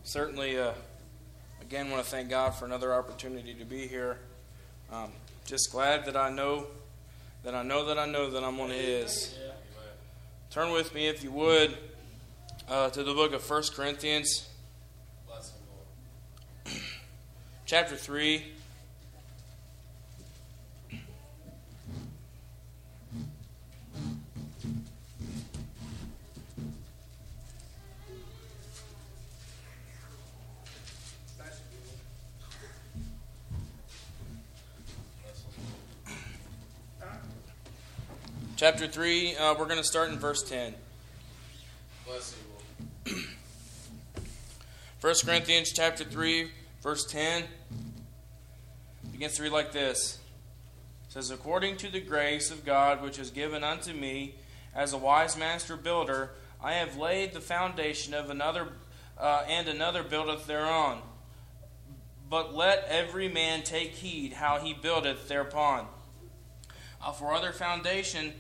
Certainly, again, want to thank God for another opportunity to be here. Just glad that I know that I'm one of His. Turn with me, if you would, to the book of 1 Corinthians, chapter 3. Chapter 3, we're going to start in verse 10. 1 Corinthians chapter 3, verse 10 begins to read like this. It says, "According to the grace of God which is given unto me, as a wise master builder, I have laid the foundation of another, and another buildeth thereon. But let every man take heed how he buildeth thereupon. For other foundation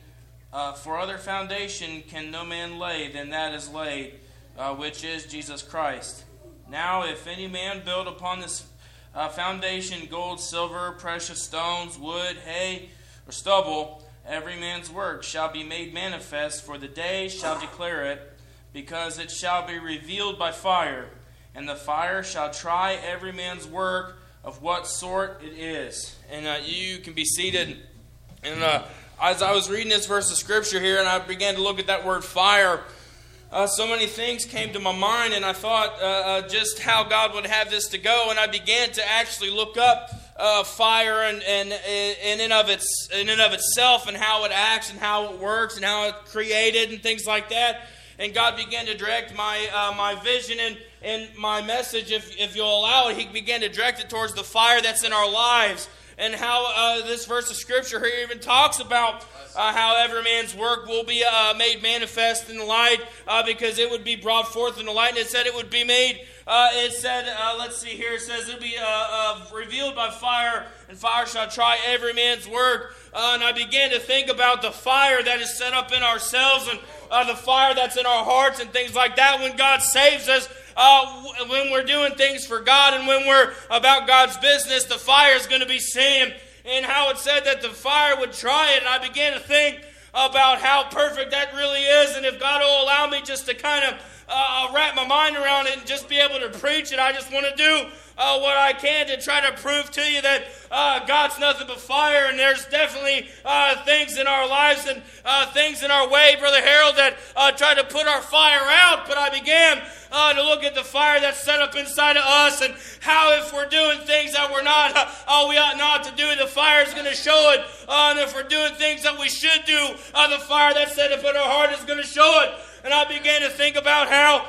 can no man lay than that is laid, which is Jesus Christ. Now if any man build upon this foundation gold, silver, precious stones, wood, hay, or stubble, every man's work shall be made manifest, for the day shall declare it, because it shall be revealed by fire. And the fire shall try every man's work of what sort it is." And you can be seated. And as I was reading this verse of Scripture here, and I began to look at that word fire, so many things came to my mind, and I thought just how God would have this to go. And I began to actually look up fire and in and of itself, and how it acts, and how it works, and how it's created, and things like that. And God began to direct my vision and my message, if you'll allow it. He began to direct it towards the fire that's in our lives. And how this verse of Scripture here even talks about how every man's work will be made manifest in the light, because it would be brought forth in the light. And it said it would be made, let's see here, it says it will be revealed by fire, and fire shall try every man's work. And I began to think about the fire that is set up in ourselves, and the fire that's in our hearts, and things like that. When God saves us, when we're doing things for God, and when we're about God's business, the fire is going to be seen. And how it said that the fire would try it. And I began to think about how perfect that really is. And if God will allow me just to kind of wrap my mind around it and just be able to preach it, I just want to do what I can to try to prove to you that God's nothing but fire. And there's definitely things in our lives and things in our way, Brother Harold, that try to put our fire out. But I began to look at the fire that's set up inside of us, and how if we're doing things that we're not, we ought not to do, the fire is going to show it. And if we're doing things that we should do, the fire that's set up in our heart is going to show it. And I began to think about how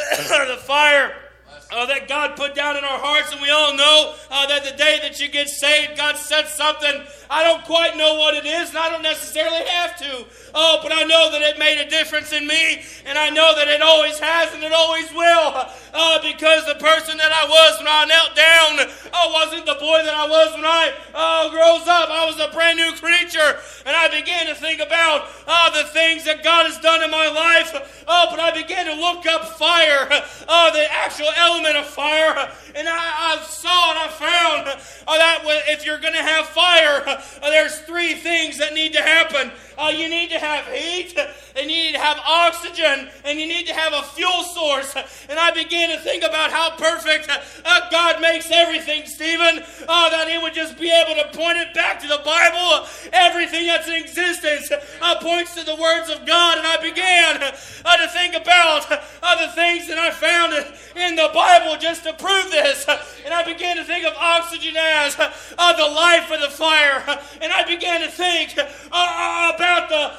the fire that God put down in our hearts, and we all know that the day that you get saved, God said something. I don't quite know what it is, and I don't necessarily have to. But I know that it made a difference in me, and I know that it always has, and it always will. Because the person that I was when I knelt down wasn't the boy that I was when I grows up. I was a brand new creature, and I began to think about the things that God has done in my life. But I began to look up fire, the actual element of fire, and I saw and I found that if you're going to have fire, there's three things that need to happen. You need to have heat, and you need to have oxygen, and you need to have a fuel source. And I began to think about how perfect God makes everything, Stephen, that He would just be able to point it back to the Bible. Everything that's in existence points to the words of God. And I began to think about the things that I found in the Bible just to prove this. And I began to think of oxygen as the life of the fire. And I began to think about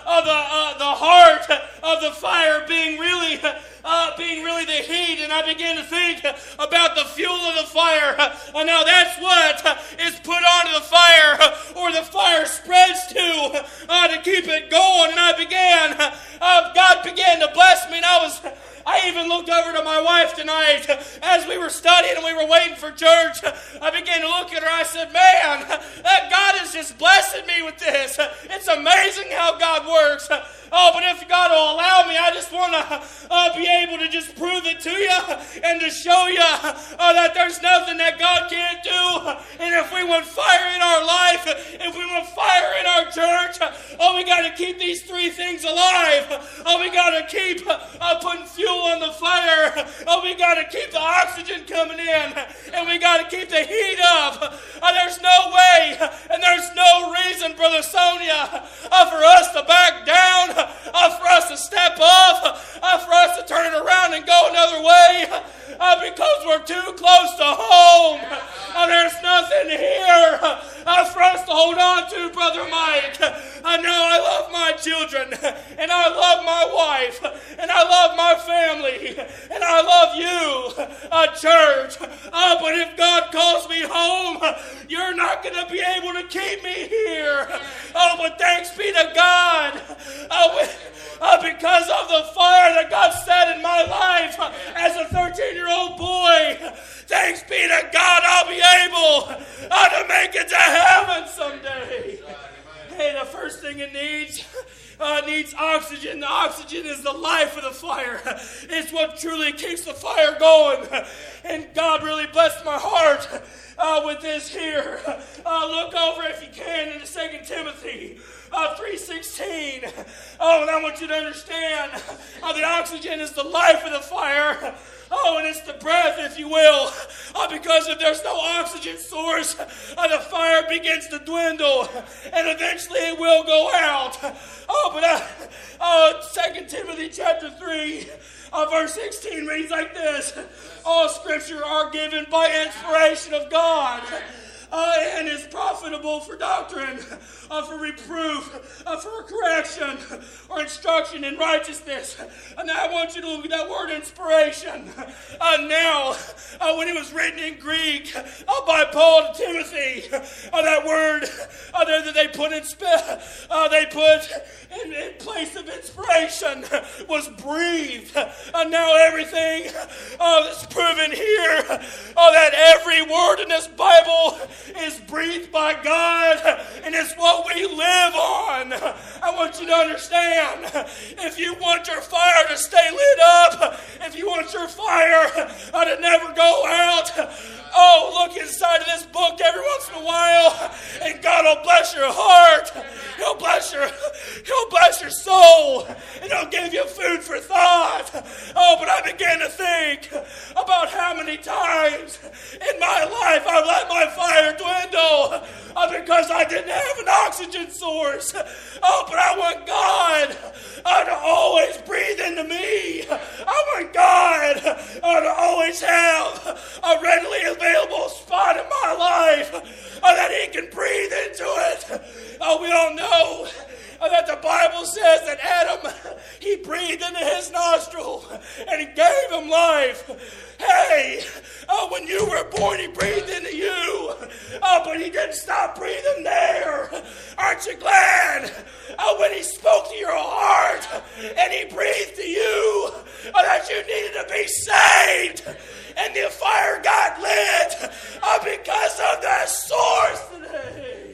the heart of the fire being really the heat. And I began to think about the fuel of the fire. Now that's what is put onto the fire, or the fire spreads to keep it going. And God began to bless me, and I even looked over to my wife tonight as we were studying and we were waiting for church. I began to look at her. I said, man, God is just blessing me with this. It's amazing how God works. Oh, but if God will will allow me, I just want to be able to just prove it to you and to show you that there's nothing that God can't do. And if we want fire in our life, if we want fire in our church, we got to keep these three things alive. We got to keep putting fuel on the fire. We got to keep the oxygen coming in, and we got to keep the heat up. There's no way, and there's no reason, Brother Sonia, for us to back down, for us to step up, for us to turn around and go another way, because we're too close to home. There's nothing here for us to hold on to, Brother Mike. I know I love my children, and I love my wife, and I love my family, and I love you, church. But if God calls me home, you're not going to be able to keep me here. But thanks be to God, because of the fire that God set in my life as a 13-year-old boy. Thanks be to God, I'll be able to make it to heaven someday. Hey, the first thing it needs oxygen. The oxygen is the life of the fire. It's what truly keeps the fire going. And God really blessed my heart with this here. Look over, if you can, into 2 Timothy 3:16. And I want you to understand the oxygen is the life of the fire. And it's the breath, if you will. Because if there's no oxygen source, the fire begins to dwindle, and eventually it will go out. 2 Timothy chapter 3, verse 16 reads like this. All scripture are given by inspiration of God, and is profitable for doctrine, for reproof, for correction, or instruction in righteousness. And now I want you to look at that word inspiration. When it was written in Greek by Paul to Timothy, that word there that they put in place of inspiration was breathed. Now everything that's proven here, that every word in this Bible is breathed by God, and it's what we live on. I want you to understand, if you want your fire to stay lit up, if you want your fire to never go out, look inside of this book every once in a while, and God will bless your heart. He'll bless your soul, and He'll give you food for thought. But I began to think about how many times in my life I've let my fire dwindle because I didn't have an oxygen source. But I want God to always breathe into me. I want God to always have a readily available spot in my life that He can breathe into it. We all know that the Bible says that Adam, he breathed into his nostril and He gave him life. Hey, when you were born, He breathed into you, but He didn't stop breathing there. Aren't you glad when He spoke to your heart and He breathed to you that you needed to be saved, and the fire got lit because of the source today?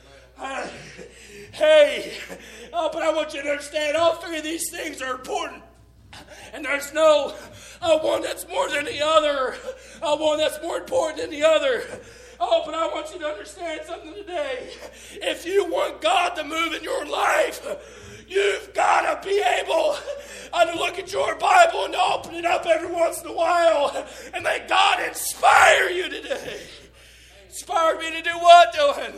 But I want you to understand, all three of these things are important. And there's no one that's more than the other, one that's more important than the other. But I want you to understand something today. If you want God to move in your life, you've got to be able to look at your Bible and to open it up every once in a while and let God inspire you today. Inspired me to do what, Dylan?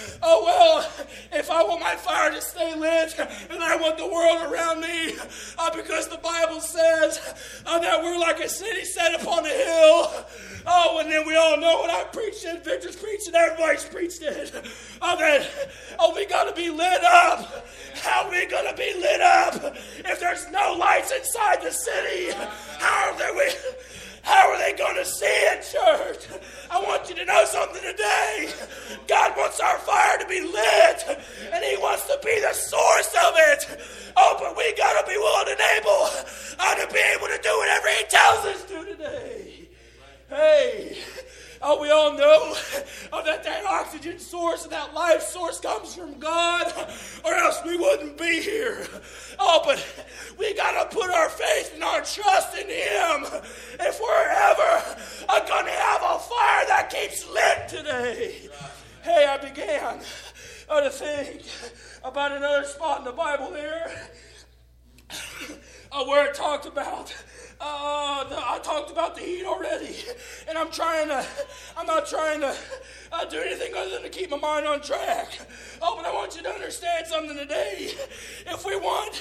If I want my fire to stay lit and I want the world around me, because the Bible says that we're like a city set upon a hill. And then we all know what I preached it, Victor's preached it, everybody's preached it. We got to be lit up. How are we going to be lit up if there's no lights inside the city? How are they going to see it, church? I want you to know something today. God wants our fire to be lit, and He wants to be the source of it. But we got to be willing and able to be able to do whatever He tells us to today. Hey, we all know that oxygen source and that life source comes from God, or else we wouldn't be here. But where it talked about, I talked about the heat already, and I'm not trying to do anything other than to keep my mind on track. Oh, but I want you to understand something today. If we want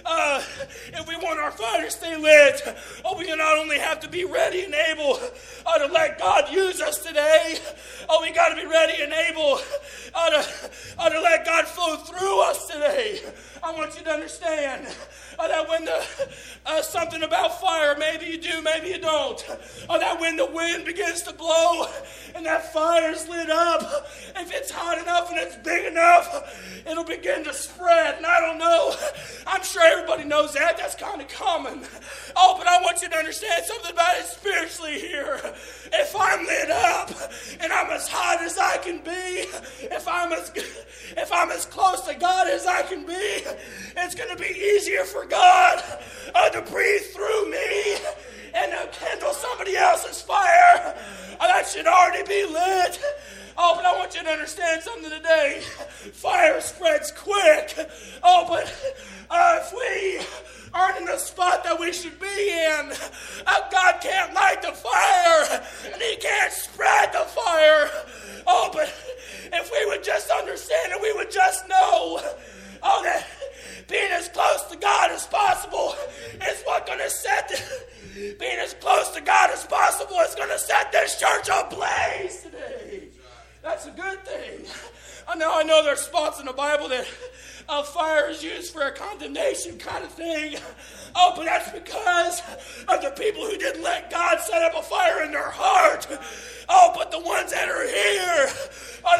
our fire to stay lit, we not only have to be ready and able to let God use us today. We got to be ready and able to let God flow through us today. I want you to understand that when something about fire, maybe you do, maybe you don't. That when the wind begins to blow and that fire's lit up, if it's hot enough and it's big enough, it'll begin to spread. And I don't know, I'm sure everybody knows that. That's kind of common. But I want you to understand something about it spiritually here. If I'm lit up and I'm as hot as I can be, if I'm as close to God as I can be, it's going to be easier for God to breathe through me and to kindle somebody else's fire that should already be lit. But I want you to understand something today. Fire spreads quick. But if we aren't in the spot that we should be in, God can't light the fire, and He can't spread the fire. But if we would just understand and we would just know, that being as close to God as possible is what's going to being as close to God as possible is going to set this church ablaze today. That's a good thing. I know there's spots in the Bible that fire is used for a condemnation kind of thing. But that's because of the people who didn't let God set up a fire in their heart. But the ones that are here are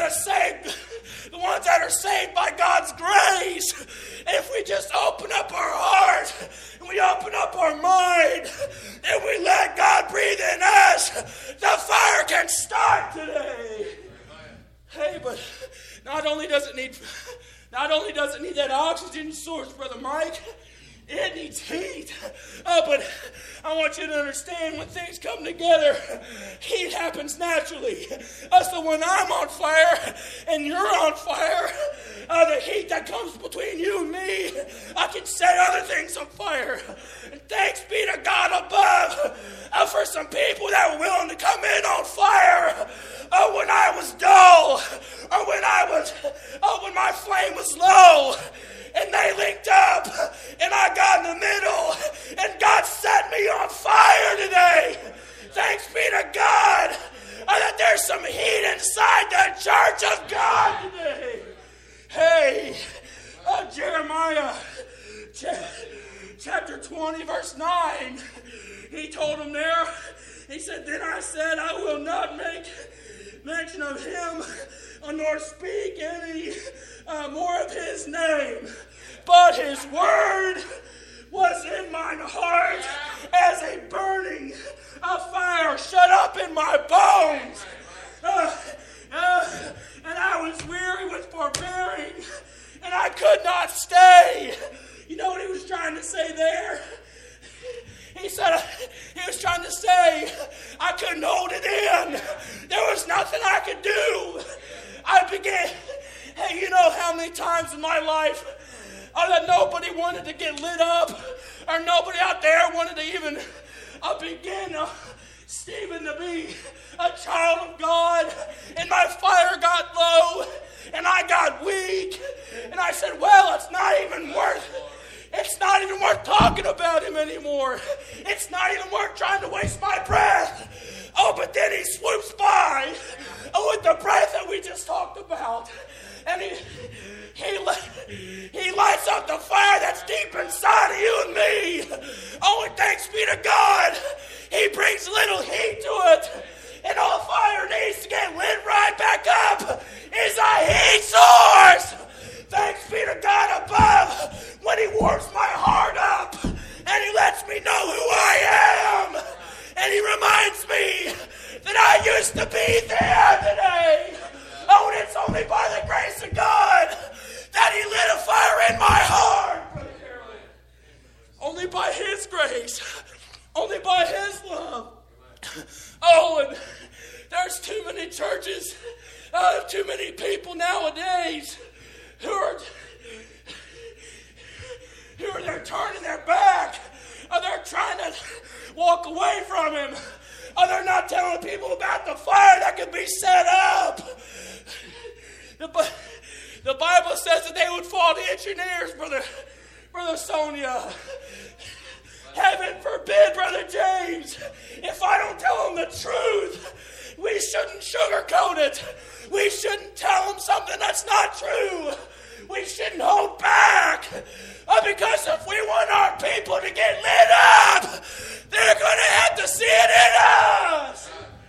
the ones that are saved by God's grace. If we just open up our heart and we open up our mind and we let God breathe in us, the fire can start today. Hey, but not only does it need that oxygen source, Brother Mike, it needs heat. But I want you to understand, when things come together, heat happens naturally. So when I'm on fire and you're on fire, the heat that comes between you and me, I can set other things on fire. And thanks be to God above for some people that were willing to come in on fire when I was dull, or when my flame was low. And they linked up, and I got in the middle, and God set me on fire today. Thanks be to God that there's some heat inside the church of God today. Hey, Jeremiah chapter 20, verse 9, he told him there, he said, "Then I said, I will not make mention of him, nor speak any more of his name. But his word was in mine heart as a burning fire shut up in my bones. And I was weary with forbearing, and I could not stay." You know what he was trying to say there? He said, he was trying to say, I couldn't hold it in. There was nothing I could do. Hey, you know how many times in my life that nobody wanted to get lit up, or nobody out there wanted to even begin Stephen to be a child of God, and my fire got low, and I got weak, and I said, well, it's not even worth talking about him anymore. It's not even worth trying to waste my breath. But then he swoops by with the breath that we just talked about, and he lights up the fire that's deep inside of you and me. And thanks be to God, he brings a little heat to it, and all fire needs to get lit right back up is a heat source. Thanks be to God above when he warms my heart up and he lets me know who I am, and he reminds me that I used to be there today. And it's only by the grace of God that he lit a fire in my heart. Only by his grace. Only by his love. And there's too many churches, too many people nowadays who are they're turning their back walk away from him. Oh, they're not telling people about the fire that could be set up. The Bible says that they would fall to itching ears, Brother Sonia. Heaven forbid, Brother James, if I don't tell them the truth. We shouldn't sugarcoat it. We shouldn't tell them something that's not true. We shouldn't hold back. Because if we want our people to get lit up, they're going to have to see it in us.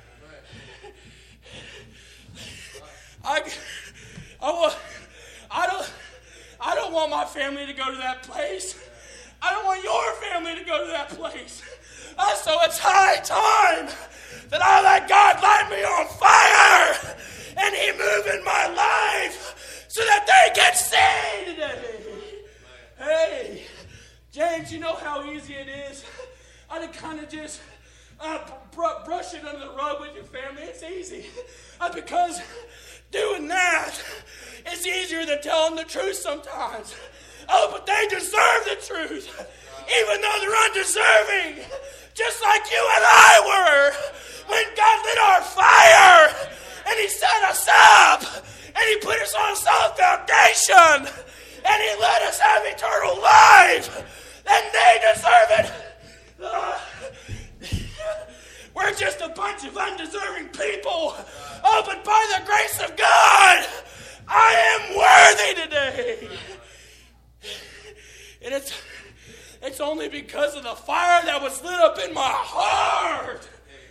I don't want my family to go to that place. I don't want your family to go to that place. So it's high time that I let God light me on fire and He move in my life so that they can see today. Hey, James, you know how easy it is? I kind of just brush it under the rug with your family. It's easy. Because doing that, it's easier than telling the truth sometimes. Oh, but they deserve the truth, even though they're undeserving, just like you and I were when God lit our fire and He set us up and He put us on a solid foundation and He let us have eternal life. And they deserve it. We're just a bunch of undeserving people. Oh, but by the grace of God, I am worthy today. And it's only because of the fire that was lit up in my heart.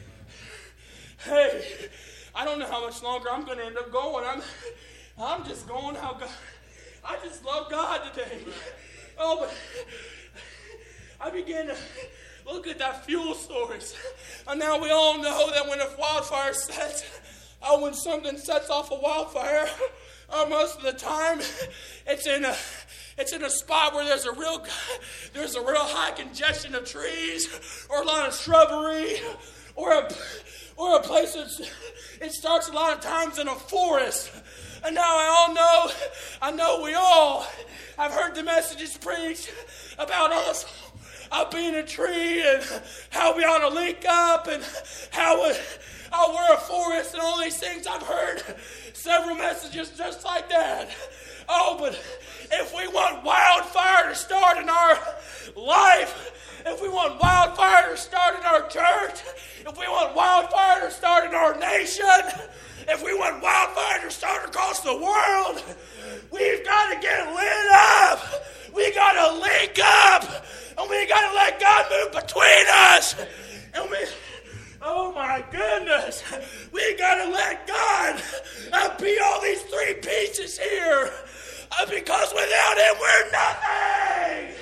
Hey, I don't know how much longer I'm going to end up going. I'm just going how God. I just love God today. Oh, but I began to look at that fuel source. And now we all know that when a wildfire sets, when something sets off a wildfire, most of the time it's in a spot where there's a real high congestion of trees, or a lot of shrubbery, or a place it starts a lot of times in a forest. And now I know we all have heard the messages preached about us being a tree and how we ought to link up and how we're a forest and all these things. I've heard several messages just like that. Oh, but if we want wildfire to start in our life, if we want wildfire to start in our church, if we want wildfire to start in our nation, if we want wildfire to start across the world, we've got to get lit up. We got to link up. And we got to let God move between us. And oh my goodness, we got to let God be all these three pieces here. Because without Him, we're nothing.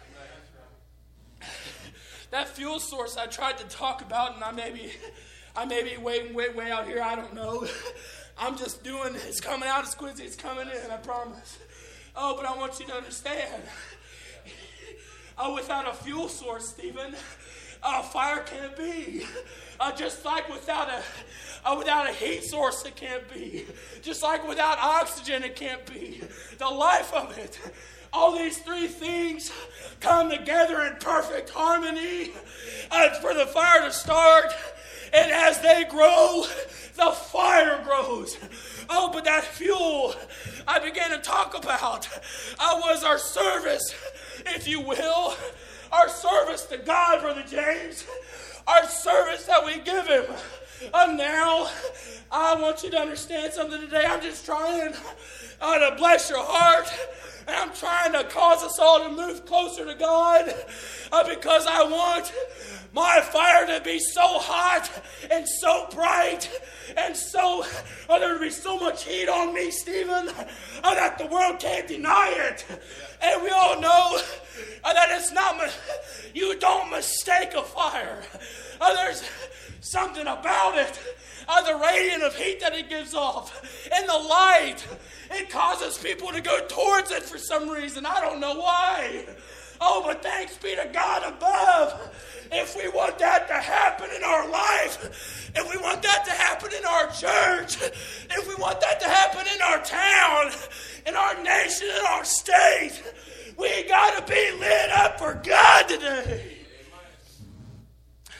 That fuel source I tried to talk about, and I may be way out here. I don't know. I'm just doing. It's coming out as quick as it's coming in. I promise. Oh, but I want you to understand. Without a fuel source, Stephen, fire can't be. Just like without a heat source, it can't be. Just like without oxygen, it can't be. The life of it. All these three things come together in perfect harmony for the fire to start. And as they grow, the fire grows. Oh, but that fuel I began to talk about was our service, if you will. Our service to God, Brother James. Our service that we give Him. Now, I want you to understand something today. I'm just trying to bless your heart. And I'm trying to cause us all to move closer to God. Because I want my fire to be so hot and so bright and so there to be so much heat on me, Stephen, that the world can't deny it. And we all know that it's not, you don't mistake a fire. There's something about it. The radiant of heat that it gives off. And the light. It causes people to go towards it for some reason. I don't know why. Oh, but thanks be to God above. If we want that to happen in our life, if we want that to happen in our church, if we want that to happen in our town, in our nation, in our state, we got to be lit up for God today.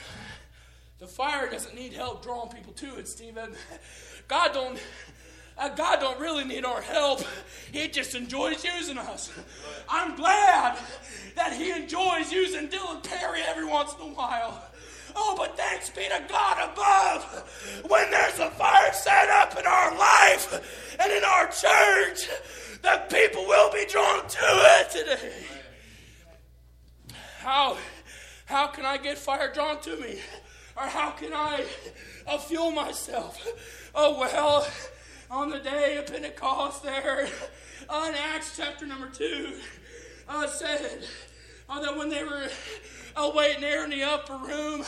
fire doesn't need help drawing people to it, Stephen. God don't really need our help. He just enjoys using us. I'm glad that he enjoys using Dylan Perry every once in a while. Oh, but thanks be to God above. When there's a fire set up in our life and in our church, the people will be drawn to it today. How can I get fire drawn to me? Or how can I fuel myself? Oh, well, on the day of Pentecost there, in Acts chapter number 2, said that when they were waiting there in the upper room,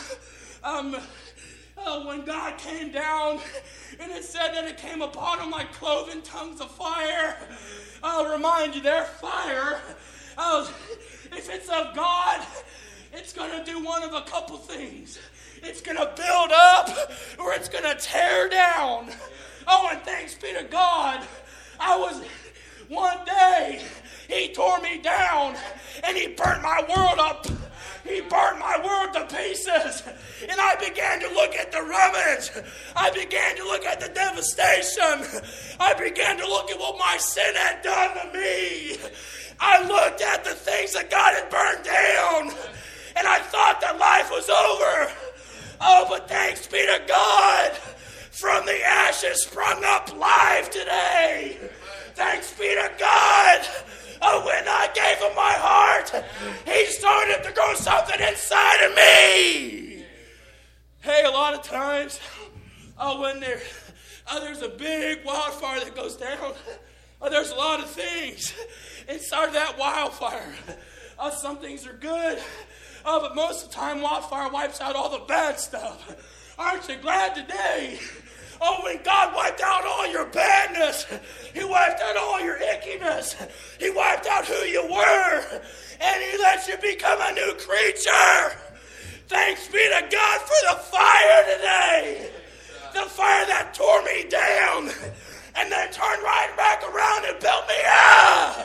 when God came down, and it said that it came upon them like cloven tongues of fire. I'll remind you there, fire, if it's of God, it's going to do one of a couple things. It's going to build up or it's going to tear down. Oh, and thanks be to God, one day, he tore me down and he burnt my world up. He burnt my world to pieces. And I began to look at the rubbish. I began to look at the devastation. I began to look at what my sin had done to me. I looked at the things that God had burned down. And I thought that life was over. Oh, but thanks be to God. From the ashes sprung up life today. Thanks be to God. Oh, when I gave him my heart, he started to grow something inside of me. Hey, a lot of times, when there's a big wildfire that goes down, there's a lot of things inside of that wildfire. Some things are good, but most of the time, wildfire wipes out all the bad stuff. Aren't you glad today? Oh, when God wiped out all your badness, he wiped out all your ickiness. He wiped out who you were, and he let you become a new creature. Thanks be to God for the fire today. The fire that tore me down and then turned right back around and built me up.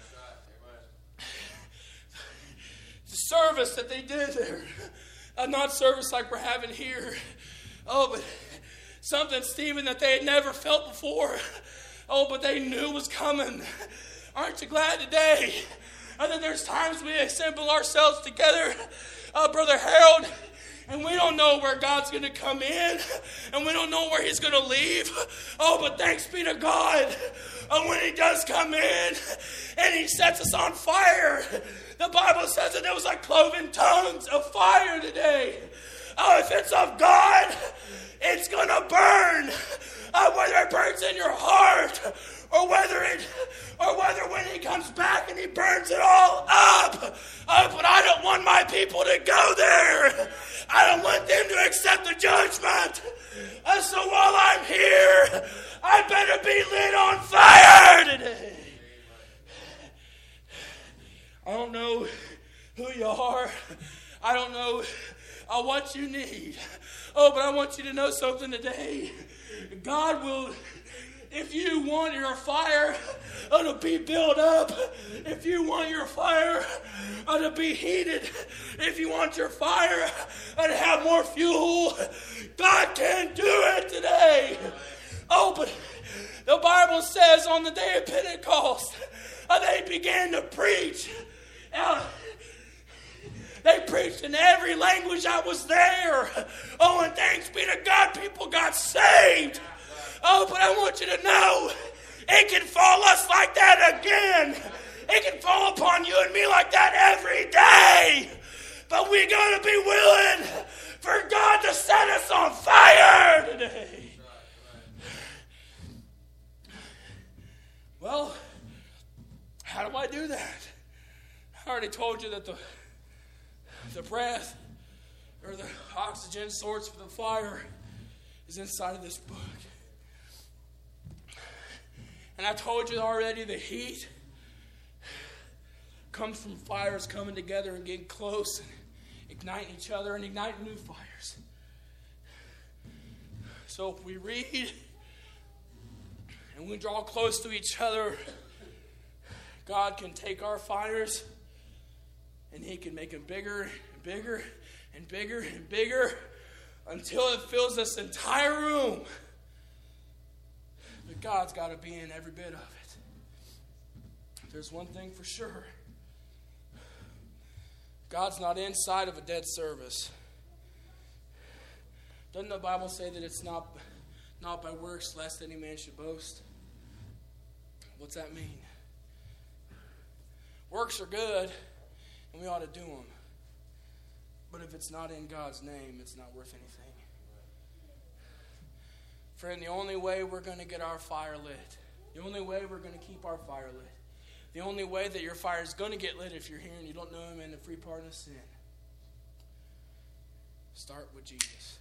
The service that they did there, not service like we're having here. Oh, but something, Stephen, that they had never felt before. Oh, but they knew was coming. Aren't you glad today that there's times we assemble ourselves together, Brother Harold, and we don't know where God's going to come in, and we don't know where he's going to leave. Oh, but thanks be to God. When he does come in and he sets us on fire, the Bible says that there was like cloven tongues of fire today. Oh, if it's of God, it's going to burn. Whether it burns in your heart or whether when he comes back and he burns it all up. But I don't want my people to go there. I don't want them to accept the judgment. So while I'm here, I better be lit on fire today. I don't know who you are. I don't know what you need. Oh, but I want you to know something today. God will, if you want your fire to be built up, if you want your fire to be heated, if you want your fire to have more fuel, God can do it today. Oh, but the Bible says on the day of Pentecost, they began to preach. They preached in every language that was there. Oh, and thanks be to God, people got saved. Oh, but I want you to know, it can fall us like that again. It can fall upon you and me like that every day. But we got to be willing for God to set us on fire today. Well, how do I do that? I already told you that the breath or the oxygen source for the fire is inside of this book. And I told you already the heat comes from fires coming together and getting close and igniting each other and igniting new fires. So if we read and we draw close to each other, God can take our fires and he can make them bigger and bigger and bigger and bigger. until it fills this entire room. But God's got to be in every bit of it. There's one thing for sure. God's not inside of a dead service. Doesn't the Bible say that it's not by works lest any man should boast? What's that mean? Works are good, and we ought to do them. But if it's not in God's name, it's not worth anything. Friend, the only way we're going to get our fire lit, the only way we're going to keep our fire lit, the only way that your fire is going to get lit if you're here and you don't know Him in the free pardon of sin, start with Jesus.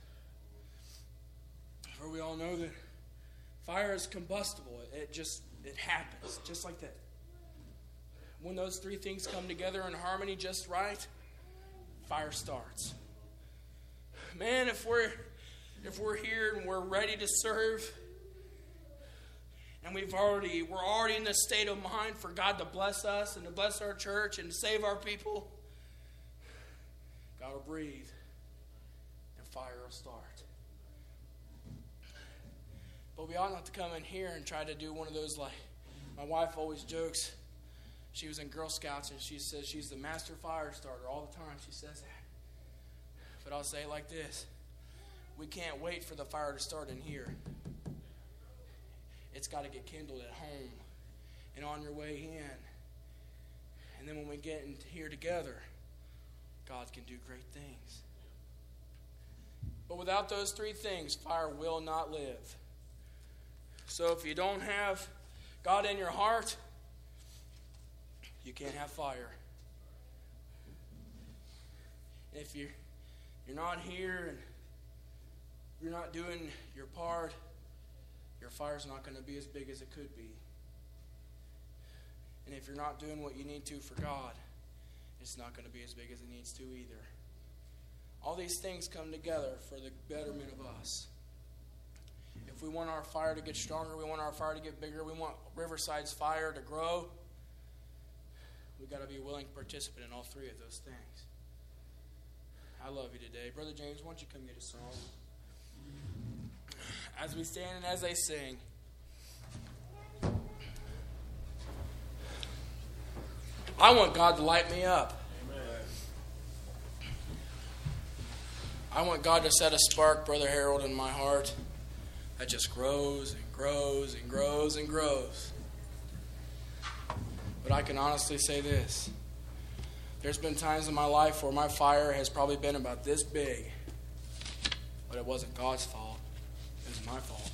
For we all know that fire is combustible. It happens just like that. When those three things come together in harmony just right, fire starts. Man, if we're here and we're ready to serve, and we're already in the state of mind for God to bless us and to bless our church and to save our people, God will breathe and fire will start. But we ought not to come in here and try to do one of those, like my wife always jokes. She was in Girl Scouts and she says she's the master fire starter all the time. She says that. But I'll say it like this. We can't wait for the fire to start in here. It's got to get kindled at home and on your way in. And then when we get in here together, God can do great things. But without those three things, fire will not live. So if you don't have God in your heart, you can't have fire. And if you're not here and you're not doing your part, your fire's not going to be as big as it could be. And if you're not doing what you need to for God, it's not going to be as big as it needs to either. All these things come together for the betterment of us. If we want our fire to get stronger, we want our fire to get bigger, we want Riverside's fire to grow, we've got to be a willing participant in all three of those things. I love you today. Brother James, why don't you come get a song? As we stand and as they sing, I want God to light me up. Amen. I want God to set a spark, Brother Harold, in my heart that just grows and grows and grows and grows. But I can honestly say this. There's been times in my life where my fire has probably been about this big, but it wasn't God's fault. It was my fault.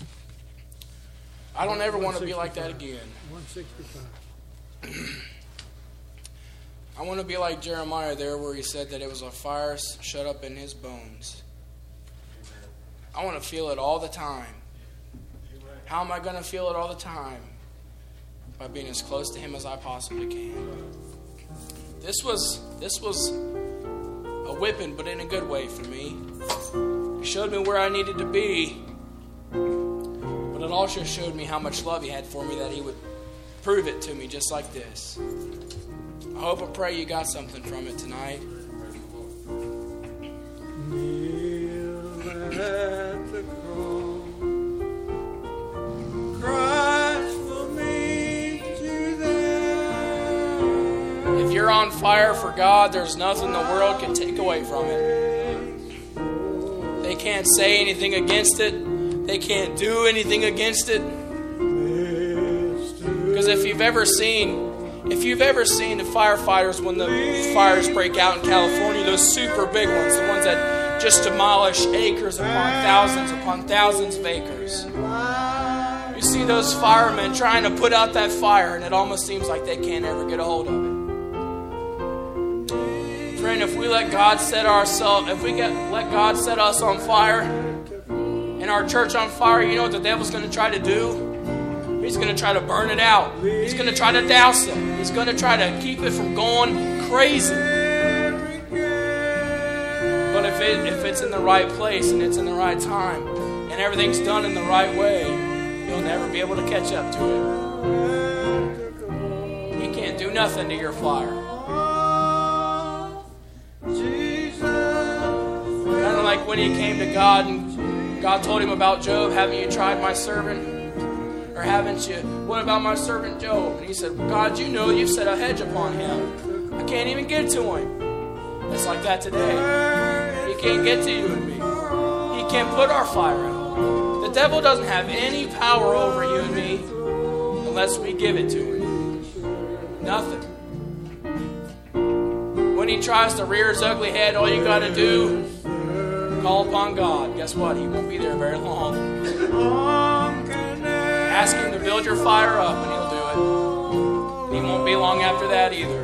I don't ever want to be like that again. 165. I want to be like Jeremiah there where he said that it was a fire shut up in his bones. I want to feel it all the time. How am I going to feel it all the time? By being as close to Him as I possibly can. This was a whipping, but in a good way for me. It showed me where I needed to be, but it also showed me how much love He had for me, that He would prove it to me just like this. I hope and pray you got something from it tonight. Kneel at the cross, Christ for me to them. If you're on fire for God, there's nothing the world can take away from it. They can't say anything against it. They can't do anything against it. Because if you've ever seen the firefighters when the fires break out in California, those super big ones, the ones that just demolish acres upon thousands of acres. You see those firemen trying to put out that fire, and it almost seems like they can't ever get a hold of it. Friend, if we let God set us on fire, and our church on fire, you know what the devil's going to try to do? He's going to try to burn it out. He's going to try to douse it. He's going to try to keep it from going crazy. But if it's in the right place and it's in the right time and everything's done in the right way, you'll never be able to catch up to it. He can't do nothing to your fire. Kind of like like when he came to God and God told him about Job, haven't you tried my servant? Or haven't you? What about my servant Job? And he said, God, you know you've set a hedge upon him. I can't even get to him. It's like that today. He can't get to you and me. He can't put our fire out. The devil doesn't have any power over you and me unless we give it to him. Nothing. When he tries to rear his ugly head, all you got to do, call upon God. Guess what? He won't be there very long. Ask him to build your fire up and he'll do it. He won't be long after that either.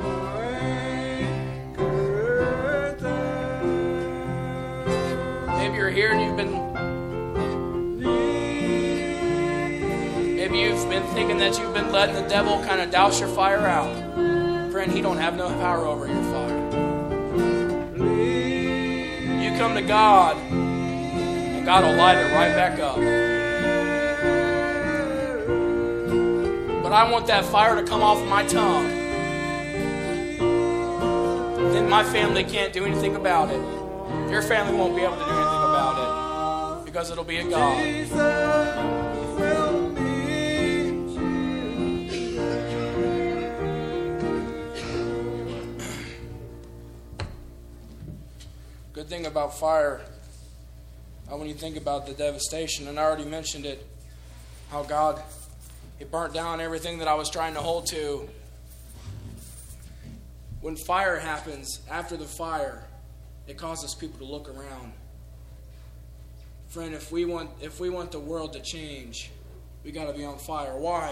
Maybe you're here and maybe you've been thinking that you've been letting the devil kind of douse your fire out. Friend, he don't have no power over your fire. You come to God and God will light it right back up. But I want that fire to come off my tongue. Then my family can't do anything about it. Your family won't be able to do anything about it because it'll be a God. Good thing about fire, when you think about the devastation, and I already mentioned it, how God, it burnt down everything that I was trying to hold to. When fire happens, after the fire, it causes people to look around. Friend, if we want the world to change, we got to be on fire. Why?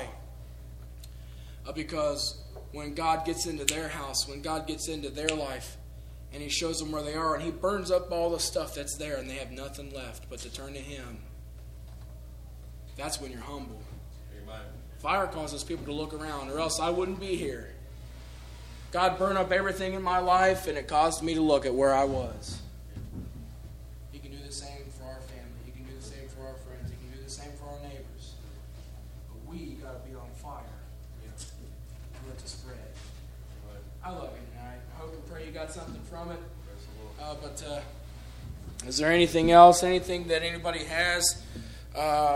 Because when God gets into their house, when God gets into their life, and he shows them where they are, and he burns up all the stuff that's there, and they have nothing left but to turn to him. That's when you're humble. Amen. Fire causes people to look around, or else I wouldn't be here. God burned up everything in my life, and it caused me to look at where I was. He can do the same for our family. He can do the same for our friends. He can do the same for our neighbors. But we got to be on fire. For it to spread. I love you tonight. I hope and pray you got something from it. But is there anything else? Anything that anybody has?